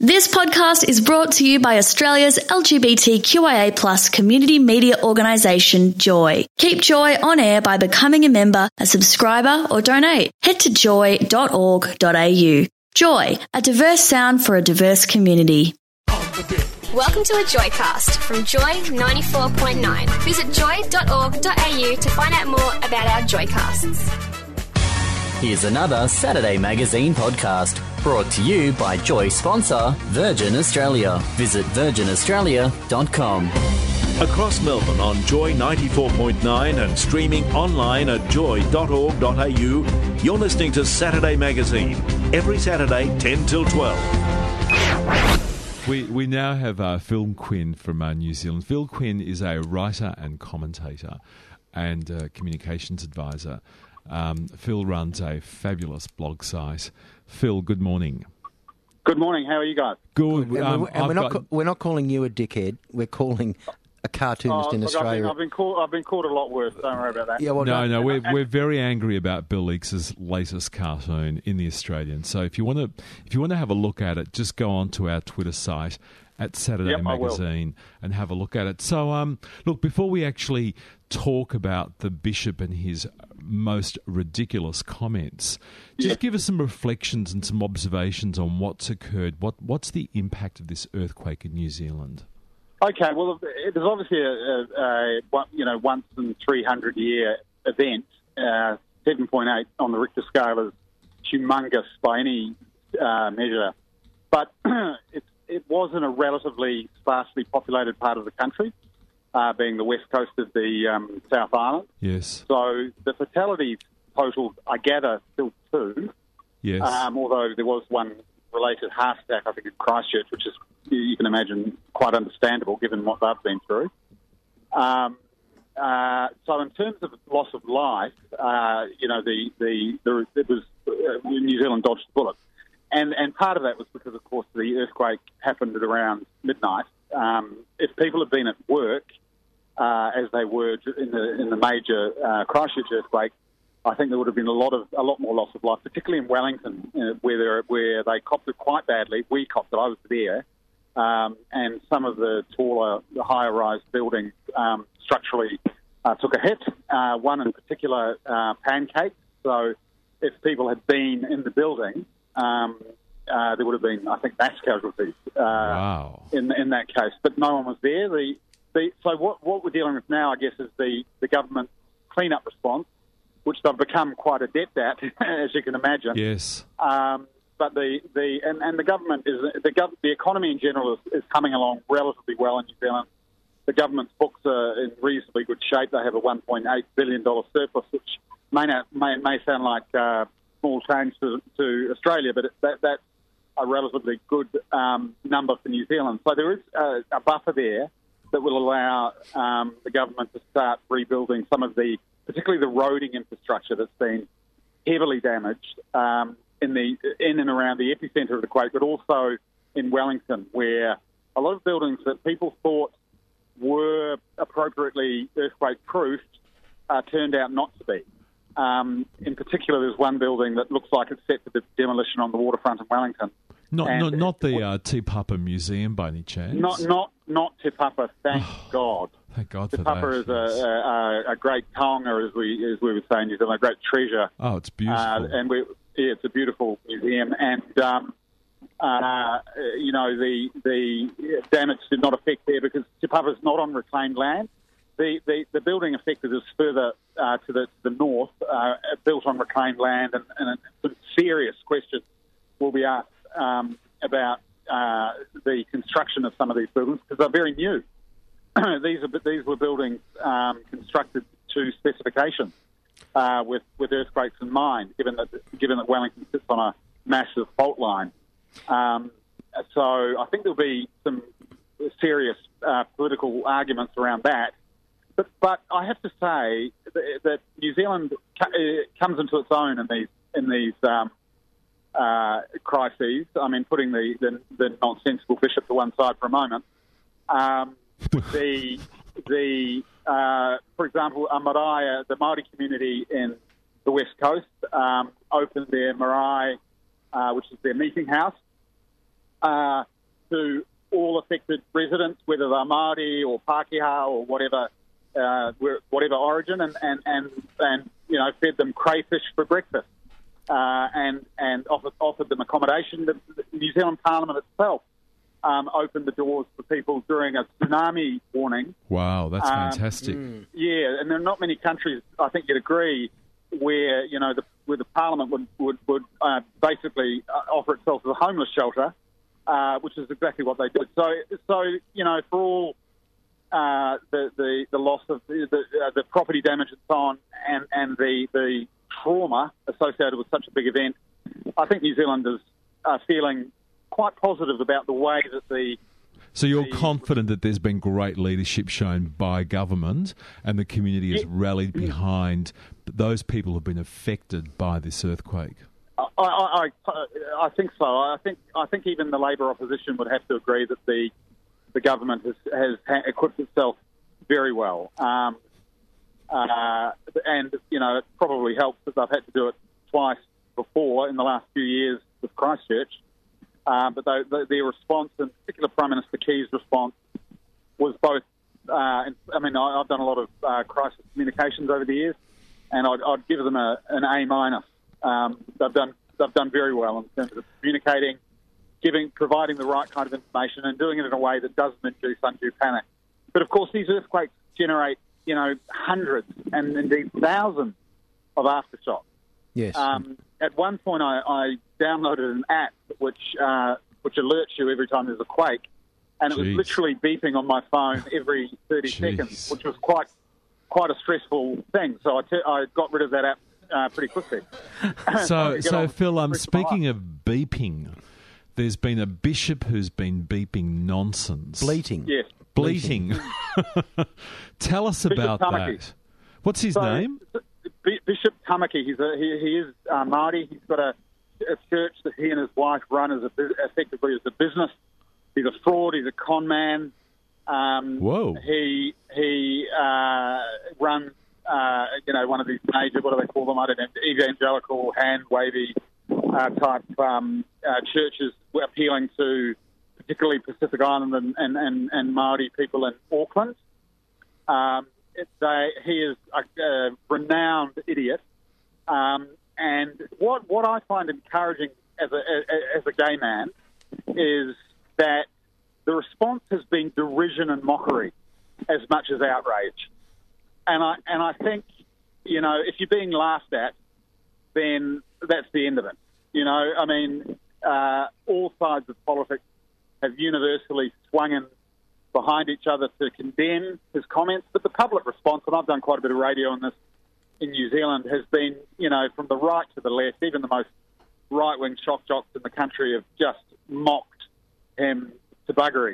This podcast is brought to you by Australia's LGBTQIA+ community media organisation, Joy. Keep Joy on air by becoming a member, a subscriber or donate. Head to joy.org.au. Joy, a diverse sound for a diverse community. Welcome to a Joycast from Joy 94.9. Visit joy.org.au to find out more about our Joycasts. Here's another Saturday Magazine podcast brought to you by Joy sponsor Virgin Australia. Visit virginaustralia.com. Across Melbourne on Joy 94.9 and streaming online at joy.org.au, you're listening to Saturday Magazine. Every Saturday, 10 till 12. We now have Phil Quinn from New Zealand. Phil Quinn is a writer and commentator and communications advisor. Phil runs a fabulous blog site. Phil, good morning. Good morning. How are you guys? Good. We're not calling you a dickhead. We're calling a cartoonist in Australia. I've been called a lot worse. Don't worry about that. Yeah, well, no. We're very angry about Bill Eakes's latest cartoon in the Australian. So if you want to have a look at it, just go on to our Twitter site at Saturday Magazine and have a look at it. So, look, before we actually talk about the Bishop and his most ridiculous comments, just give us some reflections and some observations on what's occurred. What's the impact of this earthquake in New Zealand? Okay, well, it was obviously a once in 300 year event. 7.8 on the Richter scale is humongous by any measure, but it was in a relatively sparsely populated part of the country, being the west coast of the South Island. Yes. So the fatalities totaled, I gather, still 2. Yes. Although there was one related heart attack, I think, in Christchurch, which is, you can imagine, quite understandable given what they've been through. So in terms of loss of life, New Zealand dodged the bullet. And part of that was because, of course, the earthquake happened at around midnight. If people had been at work, as they were in the major Christchurch earthquake, I think there would have been a lot more loss of life, particularly in Wellington, where they copped it quite badly. We copped it. I was there, and some of the taller, higher-rise buildings structurally took a hit. One in particular, Pancake. So if people had been in the building, there would have been, I think, mass casualties in that case. But no one was there. So what we're dealing with now, I guess, is the government clean-up response, which they've become quite adept at, as you can imagine. Yes. But the government the economy in general is coming along relatively well in New Zealand. The government's books are in reasonably good shape. They have a $1.8 billion surplus, which may sound like small change to Australia, but that's a relatively good number for New Zealand. So there is a buffer there that will allow the government to start rebuilding some of particularly the roading infrastructure that's been heavily damaged in and around the epicentre of the quake, but also in Wellington, where a lot of buildings that people thought were appropriately earthquake-proofed turned out not to be. In particular, there's one building that looks like it's set for demolition on the waterfront in Wellington. Not the Te Papa Museum by any chance? Not Te Papa, thank God. Thank God for that. Te Papa is a great taonga, as we would say in New Zealand, a great treasure. Oh, it's beautiful. It's a beautiful museum, and the damage did not affect there because Te Papa's not on reclaimed land. The building affected is further to the north, built on reclaimed land, and some serious questions will be asked about the construction of some of these buildings because they're very new. These were buildings constructed to specifications with earthquakes in mind, given that Wellington sits on a massive fault line. So I think there'll be some serious political arguments around that. But I have to say that New Zealand comes into its own in these crises. I mean, putting the nonsensical bishop to one side for a moment. For example, Marae, the Māori community in the West Coast, opened their marae, which is their meeting house, to all affected residents, whether they're Māori or Pākehā or whatever origin, and fed them crayfish for breakfast, and offered them accommodation. The New Zealand Parliament itself opened the doors for people during a tsunami warning. Wow, that's fantastic. Yeah, and there are not many countries, I think you'd agree, where the Parliament would basically offer itself as a homeless shelter, which is exactly what they did. So for all the loss of the property damage and so on, and the trauma associated with such a big event, I think New Zealanders are feeling quite positive about the way that So you're confident that there's been great leadership shown by government and the community has rallied behind those people who have been affected by this earthquake? I think so. I think even the Labor opposition would have to agree that the government has equipped itself very well. And it probably helps that they've had to do it twice before in the last few years with Christchurch. But their response, in particular Prime Minister Key's response, was both. I've done a lot of crisis communications over the years, and I'd give them an A-. They've done very well in terms of communicating, providing the right kind of information, and doing it in a way that doesn't induce undue panic. But of course, these earthquakes generate hundreds and indeed thousands of aftershocks. Yes. At one point, I downloaded an app which alerts you every time there's a quake, and it was literally beeping on my phone every 30 seconds, which was quite a stressful thing. So I got rid of that app pretty quickly. So Phil, speaking of beeping, there's been a bishop who's been beeping nonsense. Bleating. Yes. Bleating. Tell us about that. What's his name? Bishop Tamaki. He is Māori. He's got a church that he and his wife run effectively as a business. He's a fraud. He's a con man. Whoa. He runs one of these major, what do they call them? I don't know, evangelical, hand-wavy type churches appealing to particularly Pacific Island and Māori people in Auckland. He is a renowned idiot, and what I find encouraging as a gay man is that the response has been derision and mockery as much as outrage, and I think if you're being laughed at, then that's the end of it. All sides of politics have universally swung in behind each other to condemn his comments, but the public response, and I've done quite a bit of radio on this in New Zealand, has been, from the right to the left, even the most right-wing shock jocks in the country have just mocked him to buggery,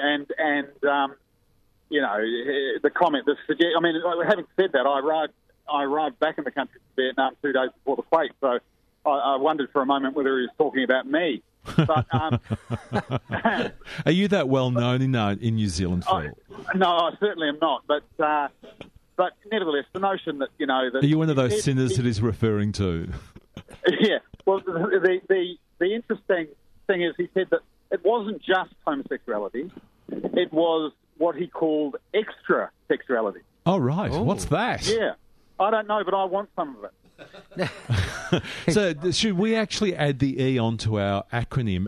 the comment, having said that, I arrived back in the country from Vietnam 2 days before the quake, so I wondered for a moment whether he was talking about me. But, are you that well known in New Zealand, Phil? No, I certainly am not. But nevertheless, the notion that that are you one of those sinners that he's referring to? Yeah. Well, the interesting thing is he said that it wasn't just homosexuality; it was what he called extra sexuality. Oh right, what's that? Yeah, I don't know, but I want some of it. So should we actually add the E onto our acronym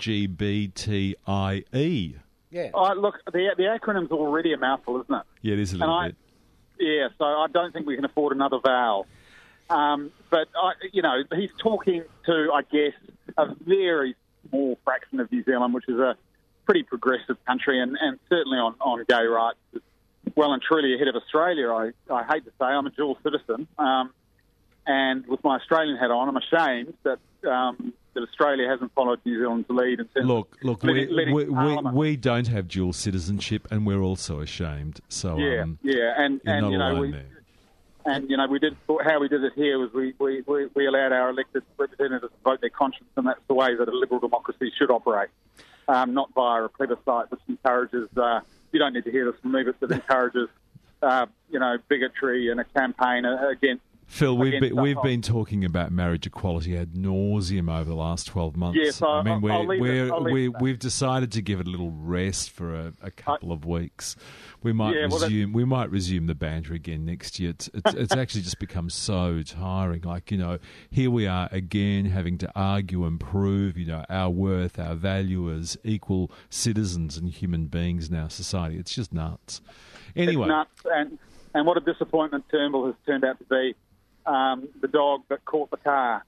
LGBTIE? Yeah. Look, the acronym's already a mouthful, isn't it? Yeah, it is a little bit. Yeah, so I don't think we can afford another vowel. But he's talking to, I guess, a very small fraction of New Zealand, which is a pretty progressive country, and certainly on gay rights, well and truly ahead of Australia. I hate to say, I'm a dual citizen. And with my Australian hat on, I'm ashamed that Australia hasn't followed New Zealand's lead. In terms look, we don't have dual citizenship, and we're also ashamed. So and we did how we did it here was we allowed our elected representatives to vote their conscience, and that's the way that a liberal democracy should operate, not via a plebiscite, which encourages. You don't need to hear this from me, but that encourages, bigotry and a campaign against. Phil, we've been talking about marriage equality ad nauseum over the last 12 months. Yes, I mean, we've decided to give it a little rest for a couple of weeks. We might resume the banter again next year. It's actually just become so tiring. Like, here we are again having to argue and prove, our worth, our value as equal citizens and human beings in our society. It's just nuts. Anyway, it's nuts, and what a disappointment Turnbull has turned out to be. The dog that caught the car,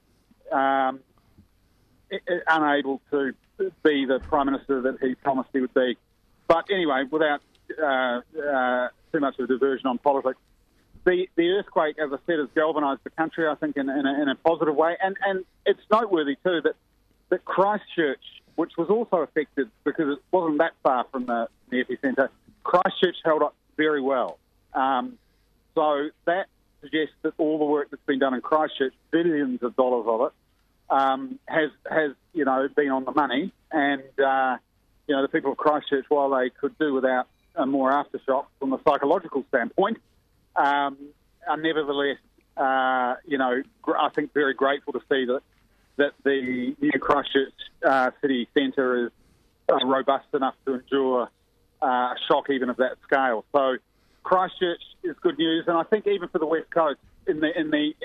unable to be the Prime Minister that he promised he would be. But anyway, without too much of a diversion on politics, the earthquake, as I said, has galvanised the country, I think, in a positive way. And it's noteworthy, too, that Christchurch, which was also affected because it wasn't that far from the epicentre, Christchurch held up very well. So that suggests that all the work that's been done in Christchurch, billions of dollars of it, has been on the money. And, the people of Christchurch, while they could do without more aftershock from a psychological standpoint, are nevertheless, I think very grateful to see that the new Christchurch city centre is robust enough to endure a shock even of that scale. So Christchurch is good news, and I think even for the West Coast, in the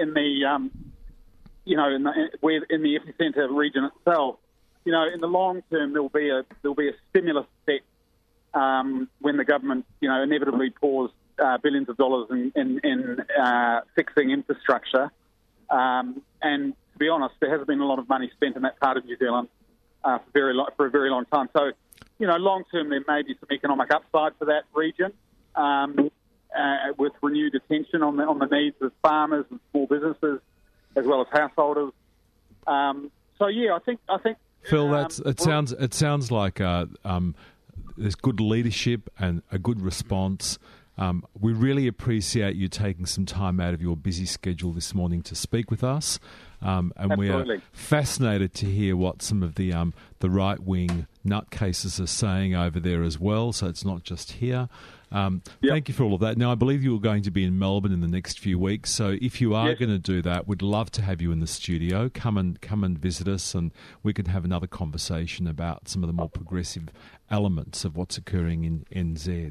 epicentre region itself, in the long term there'll be a stimulus effect when the government, inevitably pours billions of dollars in fixing infrastructure. And to be honest, there hasn't been a lot of money spent in that part of New Zealand for a very long time. So, long term there may be some economic upside for that region. With renewed attention on the needs of farmers and small businesses, as well as householders. I think Phil, it sounds like there's good leadership and a good response. We really appreciate you taking some time out of your busy schedule this morning to speak with us, and Absolutely. We are fascinated to hear what some of the right-wing nutcases are saying over there as well. So it's not just here. Thank you for all of that. Now, I believe you're going to be in Melbourne in the next few weeks. So if you are going to do that, we'd love to have you in the studio. Come and visit us, and we can have another conversation about some of the more progressive elements of what's occurring in NZ.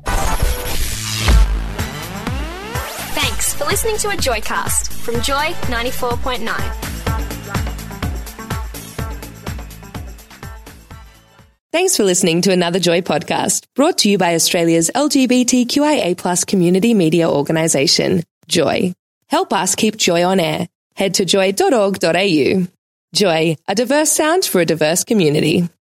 Thanks for listening to a Joycast from Joy 94.9. Thanks for listening to another Joy podcast, brought to you by Australia's LGBTQIA+ community media organisation, Joy. Help us keep Joy on air. Head to joy.org.au. Joy, a diverse sound for a diverse community.